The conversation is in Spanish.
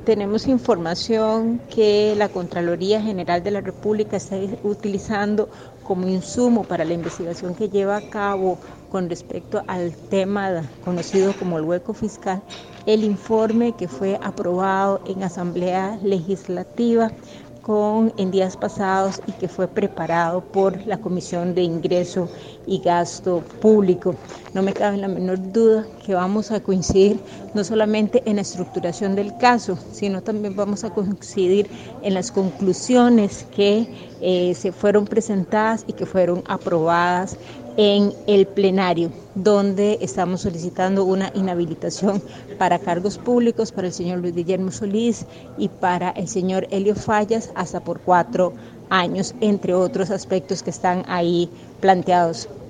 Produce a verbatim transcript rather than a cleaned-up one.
tenemos información que la Contraloría General de la República está utilizando como insumo para la investigación que lleva a cabo con respecto al tema conocido como el hueco fiscal, el informe que fue aprobado en Asamblea Legislativa con, en días pasados y que fue preparado por la Comisión de Ingreso y Gasto Público. No me cabe la menor duda que vamos a coincidir no solamente en la estructuración del caso, sino también vamos a coincidir en las conclusiones que eh, se fueron presentadas y que fueron aprobadas en el plenario, donde estamos solicitando una inhabilitación para cargos públicos para el señor Luis Guillermo Solís y para el señor Elio Fallas hasta por cuatro años, entre otros aspectos que están ahí planteados.